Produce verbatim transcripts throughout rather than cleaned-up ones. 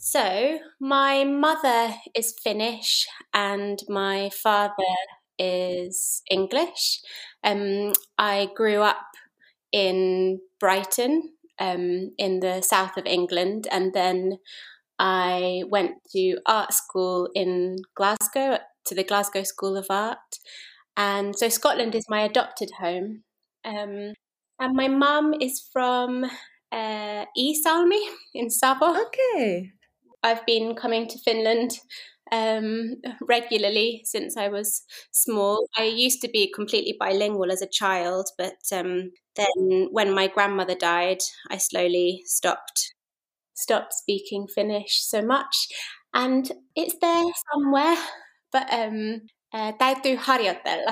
So, my mother is Finnish and my father is English. Um, I grew up in Brighton, um, in the south of England, and then I went to art school in Glasgow, to the Glasgow School of Art. And so, Scotland is my adopted home. Um, and my mum is from uh, Iisalmi in Savo. Okay. I've been coming to Finland um, regularly since I was small. I used to be completely bilingual as a child, but um, then when my grandmother died, I slowly stopped stopped speaking Finnish so much, and it's there somewhere, but um, uh, täytyy harjoitella.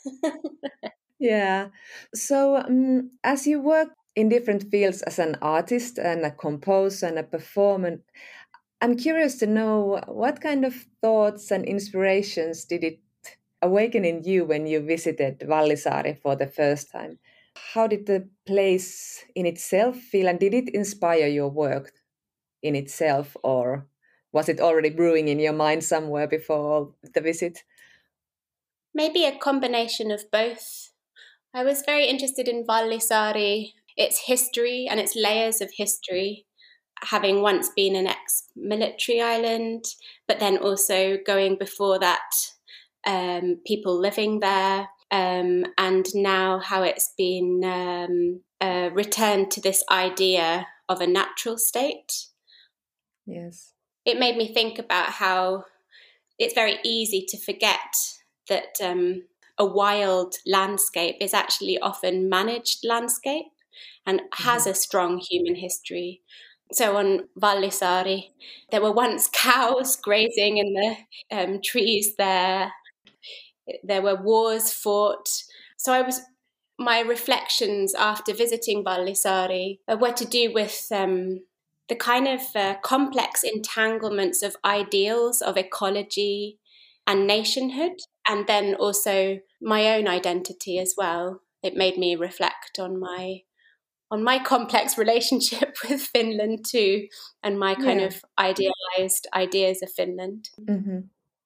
Yeah. So, um, as you work in different fields as an artist and a composer and a performer, I'm curious to know what kind of thoughts and inspirations did it awaken in you when you visited Vallisaari for the first time? How did the place in itself feel, and did it inspire your work in itself, or was it already brewing in your mind somewhere before the visit? Maybe a combination of both. I was very interested in Vallisaari, its history and its layers of history, having once been an ex-military island, but then also going before that, um, people living there, um, and now how it's been um, uh, returned to this idea of a natural state. Yes. It made me think about how it's very easy to forget that um, a wild landscape is actually often managed landscape and has Mm-hmm. a strong human history. So on Vallisaari, there were once cows grazing in the um, trees there. There were wars fought. So I was my reflections after visiting Vallisaari were to do with um, the kind of uh, complex entanglements of ideals of ecology and nationhood, and then also my own identity as well. It made me reflect on my on my complex relationship with Finland too, and my kind Yeah. of idealized ideas of Finland. Mm-hmm.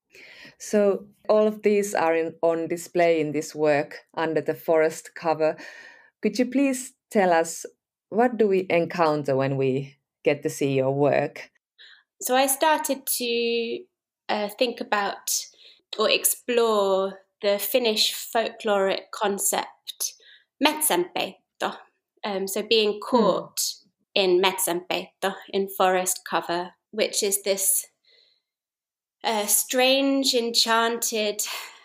So all of these are in, on display in this work under the forest cover. Could you please tell us what do we encounter when we get to see your work? So I started to uh, think about or explore the Finnish folkloric concept metsänpeitto. Um, so being Hmm. caught in metsänpeitto, in forest cover, which is this uh, strange, enchanted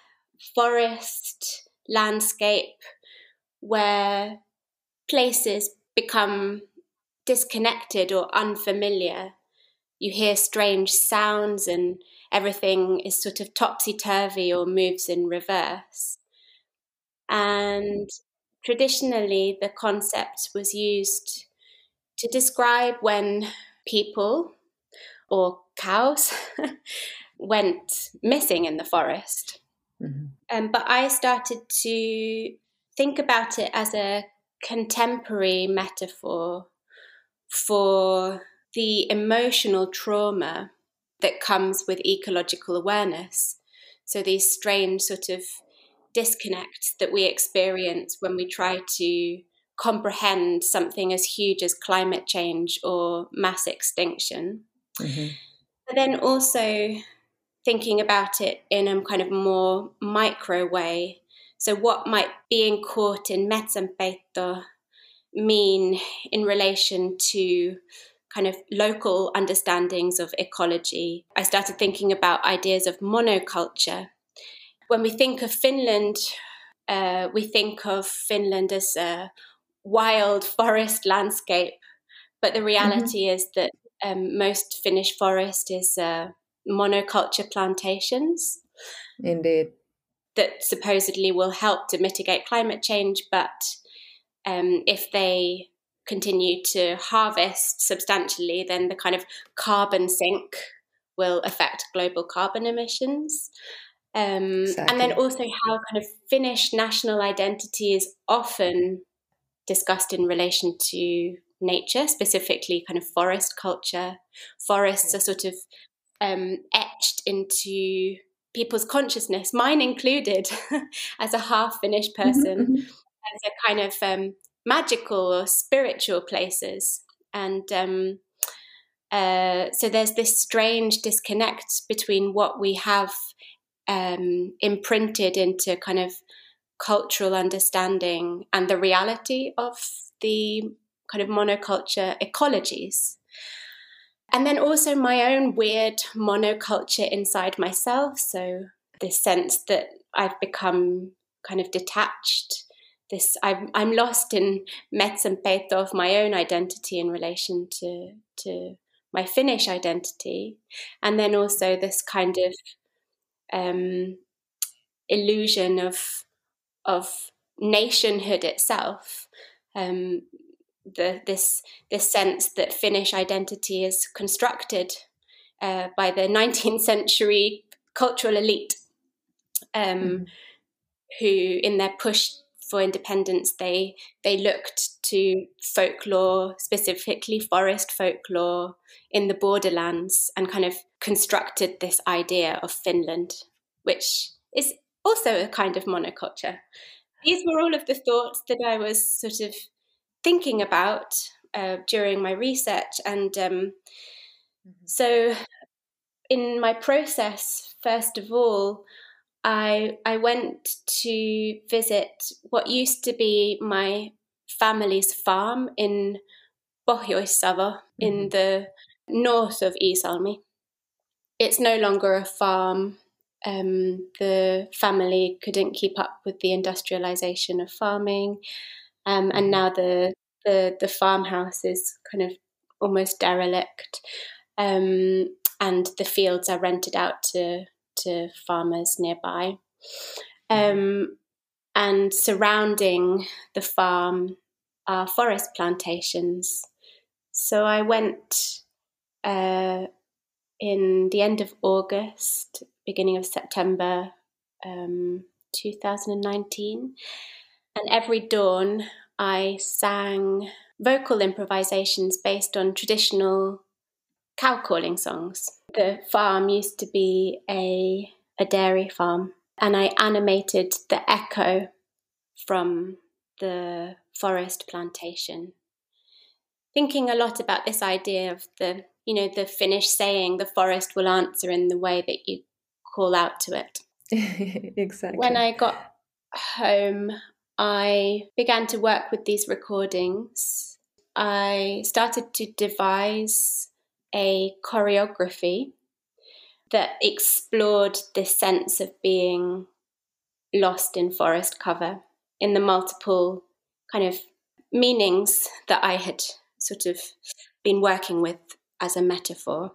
forest landscape where places become disconnected or unfamiliar. You hear strange sounds and everything is sort of topsy-turvy or moves in reverse. And traditionally, the concept was used to describe when people or cows went missing in the forest. Mm-hmm. Um, but I started to think about it as a contemporary metaphor for the emotional trauma that comes with ecological awareness. So these strange sort of disconnects that we experience when we try to comprehend something as huge as climate change or mass extinction. Mm-hmm. But then also thinking about it in a kind of more micro way. So what might being caught in metsänpeitto mean in relation to kind of local understandings of ecology? I started thinking about ideas of monoculture. When we think of Finland, uh, we think of Finland as a wild forest landscape, but the Mm-hmm. reality is that um, most Finnish forest is uh, monoculture plantations Indeed. that supposedly will help to mitigate climate change, but um, if they continue to harvest substantially, then the kind of carbon sink will affect global carbon emissions. Um, and then Exactly. also how kind of Finnish national identity is often discussed in relation to nature, specifically kind of forest culture. Forests yeah. are sort of um, etched into people's consciousness, mine included, as a half-Finnish person, mm-hmm. as a kind of um, magical or spiritual places. And um, uh, so there's this strange disconnect between what we have um, imprinted into kind of cultural understanding and the reality of the kind of monoculture ecologies. And then also my own weird monoculture inside myself. So this sense that I've become kind of detached. This I'm I'm lost in Metsänpeitto of my own identity in relation to to my Finnish identity, and then also this kind of um, illusion of of nationhood itself. Um, the this this sense that Finnish identity is constructed uh, by the nineteenth century cultural elite, um, mm-hmm. who, in their push for independence, they they looked to folklore, specifically forest folklore, in the borderlands, and kind of constructed this idea of Finland, which is also a kind of monoculture. These were all of the thoughts that I was sort of thinking about uh, during my research. And um, mm-hmm. so in my process, first of all, I I went to visit what used to be my family's farm in Pohjois-Savo, mm-hmm. in the north of Iisalmi. It's no longer a farm. Um, the family couldn't keep up with the industrialization of farming, um, and now the, the the farmhouse is kind of almost derelict, um, and the fields are rented out to to farmers nearby. Um, and surrounding the farm are forest plantations. So I went uh, in the end of August, beginning of September, um, two thousand nineteen. And every dawn I sang vocal improvisations based on traditional cow calling songs. The farm used to be a, a dairy farm, and I animated the echo from the forest plantation, thinking a lot about this idea of the, you know, the Finnish saying, the forest will answer in the way that you call out to it. Exactly. When I got home, I began to work with these recordings. I started to devise a choreography that explored this sense of being lost in forest cover, in the multiple kind of meanings that I had sort of been working with as a metaphor,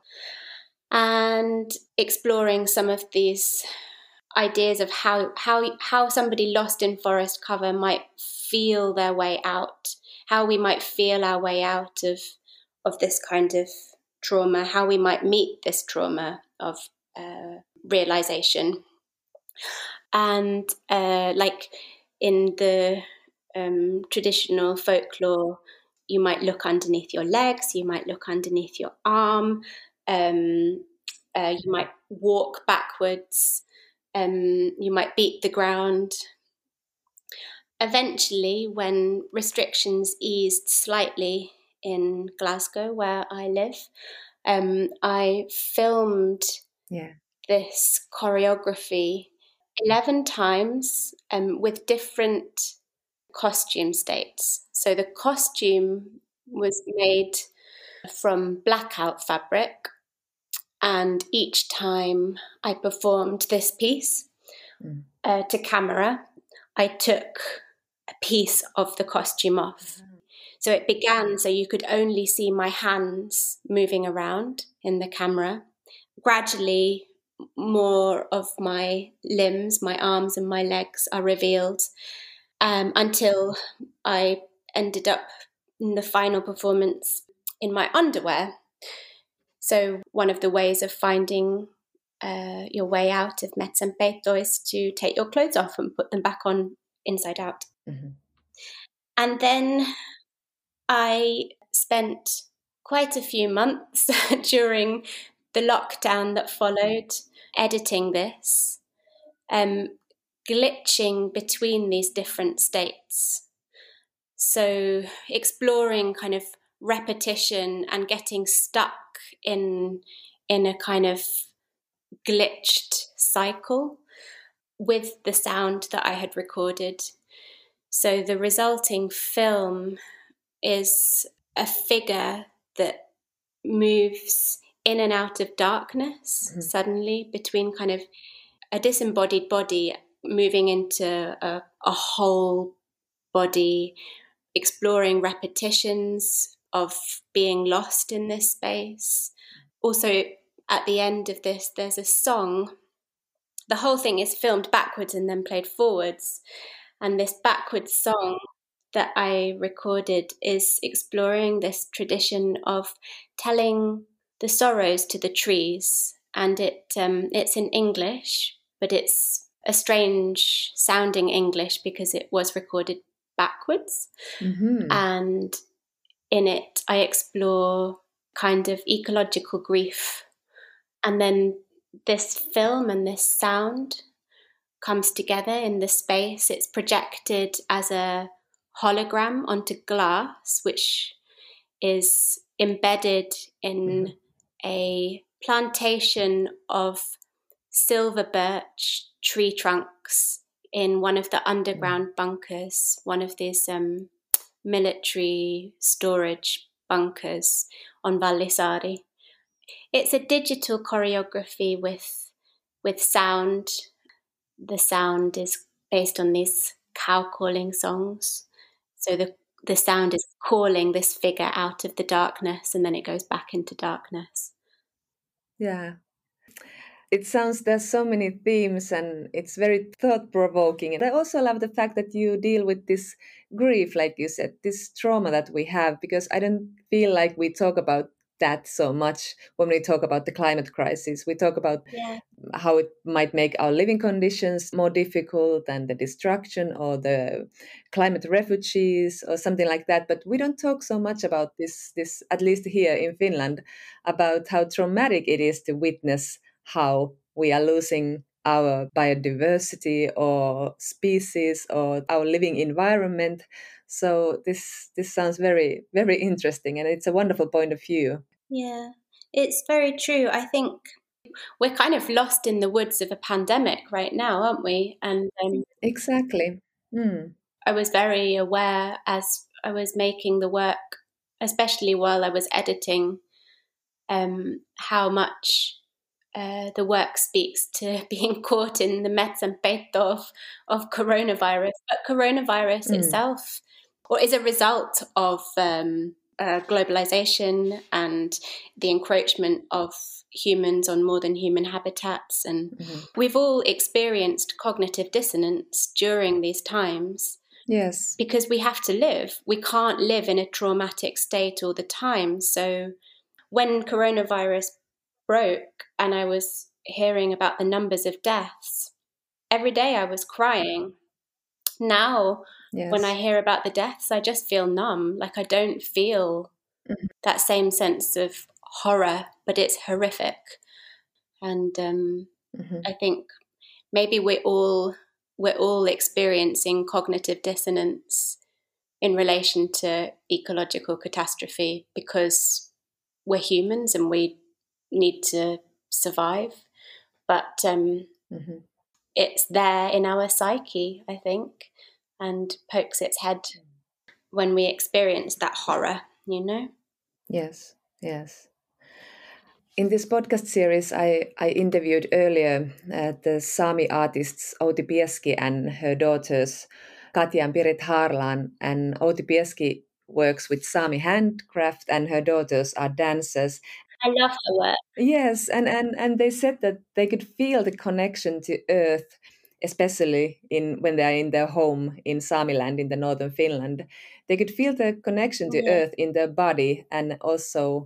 and exploring some of these ideas of how how how somebody lost in forest cover might feel their way out, how we might feel our way out of of this kind of trauma, how we might meet this trauma of uh, realization. And uh, like in the um, traditional folklore, you might look underneath your legs, you might look underneath your arm, um, uh, you might walk backwards, um, you might beat the ground. Eventually, when restrictions eased slightly in Glasgow, where I live, um, I filmed yeah. this choreography eleven times um, with different costume states. So the costume was made from blackout fabric, and each time I performed this piece mm. uh, to camera, I took a piece of the costume off. Mm. So it began so you could only see my hands moving around in the camera. Gradually, more of my limbs, my arms and my legs are revealed, um, until I ended up in the final performance in my underwear. So one of the ways of finding uh, your way out of Metsänpeitto is to take your clothes off and put them back on inside out. Mm-hmm. And then I spent quite a few months during the lockdown that followed editing this, um, glitching between these different states. So exploring kind of repetition and getting stuck in in a kind of glitched cycle with the sound that I had recorded. So the resulting film is a figure that moves in and out of darkness mm-hmm. suddenly between kind of a disembodied body moving into a, a whole body, exploring repetitions of being lost in this space. Also, at the end of this, there's a song. The whole thing is filmed backwards and then played forwards. And this backwards song that I recorded is exploring this tradition of telling the sorrows to the trees. And it um, it's in English, but it's a strange sounding English because it was recorded backwards. Mm-hmm. And in it, I explore kind of ecological grief. And then this film and this sound comes together in the space. It's projected as a hologram onto glass, which is embedded in mm-hmm. a plantation of silver birch tree trunks in one of the underground mm-hmm. bunkers, one of these um, military storage bunkers on Vallisaari. It's a digital choreography with with sound. The sound is based on these cow calling songs. So the the sound is calling this figure out of the darkness, and then it goes back into darkness. Yeah. It sounds there's so many themes and it's very thought-provoking. And I also love the fact that you deal with this grief, like you said, this trauma that we have, because I don't feel like we talk about that so much when we talk about the climate crisis. We talk about yeah. how it might make our living conditions more difficult and the destruction or the climate refugees or something like that. But we don't talk so much about this, this at least here in Finland, about how traumatic it is to witness how we are losing our biodiversity or species or our living environment. So this this sounds very, very interesting, and it's a wonderful point of view. Yeah, it's very true. I think we're kind of lost in the woods of a pandemic right now, aren't we? And um, exactly. Mm. I was very aware as I was making the work, especially while I was editing, um, how much uh, the work speaks to being caught in the mezzo and peto of, of coronavirus. But coronavirus mm. itself or is a result of um, uh, globalization and the encroachment of humans on more than human habitats. And mm-hmm. we've all experienced cognitive dissonance during these times. Yes. Because we have to live. We can't live in a traumatic state all the time. So when coronavirus broke and I was hearing about the numbers of deaths, every day I was crying. Now, yes. when I hear about the deaths, I just feel numb. Like I don't feel mm-hmm. that same sense of horror, but it's horrific. And um, mm-hmm. I think maybe we're all we're all experiencing cognitive dissonance in relation to ecological catastrophe because we're humans and we need to survive. But um, mm-hmm. it's there in our psyche, I think, and pokes its head when we experience that horror, you know? Yes, yes. In this podcast series, I, I interviewed earlier uh, the Sami artists Outi Pieski and her daughters Katja and Pirit Harlan. And Outi Pieski works with Sami handcraft and her daughters are dancers. I love her work. Yes, and, and, and they said that they could feel the connection to earth, especially in when they are in their home in Samiland in the northern Finland. They could feel the connection to yeah. earth in their body, and also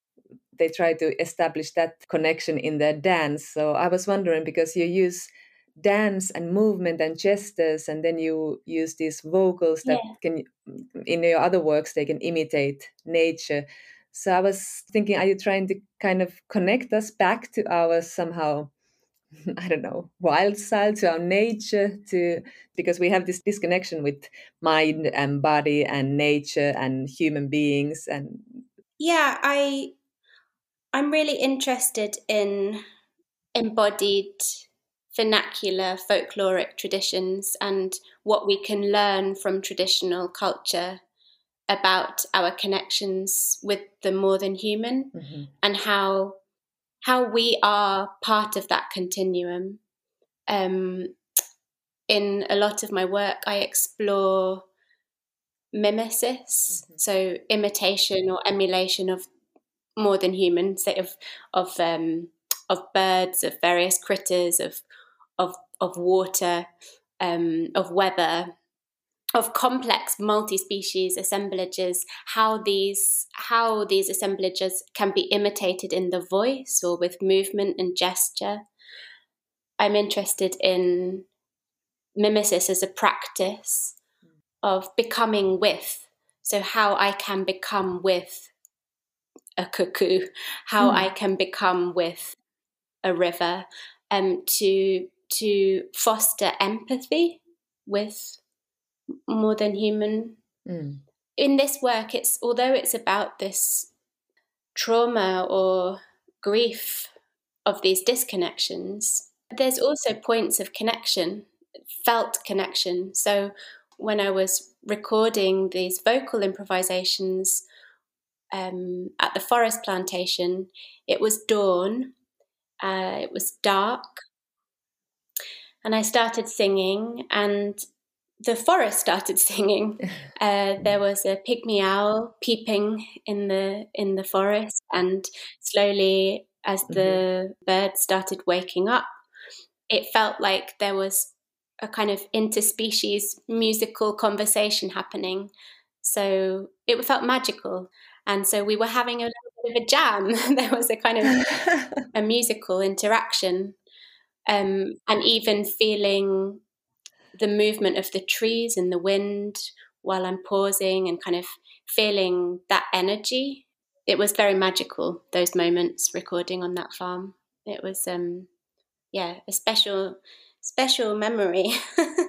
they try to establish that connection in their dance. So I was wondering, because you use dance and movement and gestures, and then you use these vocals that Yeah. can, in your other works, they can imitate nature. So I was thinking, are you trying to kind of connect us back to our somehow, I don't know, wild side, to our nature, to because we have this disconnection with mind and body and nature and human beings. And Yeah, I I'm really interested in embodied vernacular folkloric traditions and what we can learn from traditional culture about our connections with the more than human, mm-hmm. and how how we are part of that continuum. Um, in a lot of my work, I explore mimesis, mm-hmm. so imitation or emulation of more than human, say of of um, of birds, of various critters, of of of water, um, of weather, of complex multi-species assemblages. How these how these assemblages can be imitated in the voice or with movement and gesture. I'm interested in mimesis as a practice of becoming with. So how I can become with a cuckoo, how mm. I can become with a river, um, to to foster empathy with more than human. Mm. In this work, it's although it's about this trauma or grief of these disconnections, there's also points of connection, felt connection. So when I was recording these vocal improvisations um, at the forest plantation, it was dawn, uh, it was dark, and I started singing, and the forest started singing. Uh, there was a pygmy owl peeping in the in the forest, and slowly, as the mm-hmm. birds started waking up, it felt like there was a kind of interspecies musical conversation happening. So it felt magical, and so we were having a little bit of a jam. There was a kind of a musical interaction, um, and even feeling the movement of the trees and the wind while I'm pausing and kind of feeling that energy. It was very magical, those moments recording on that farm. It was, um, yeah, a special, special memory.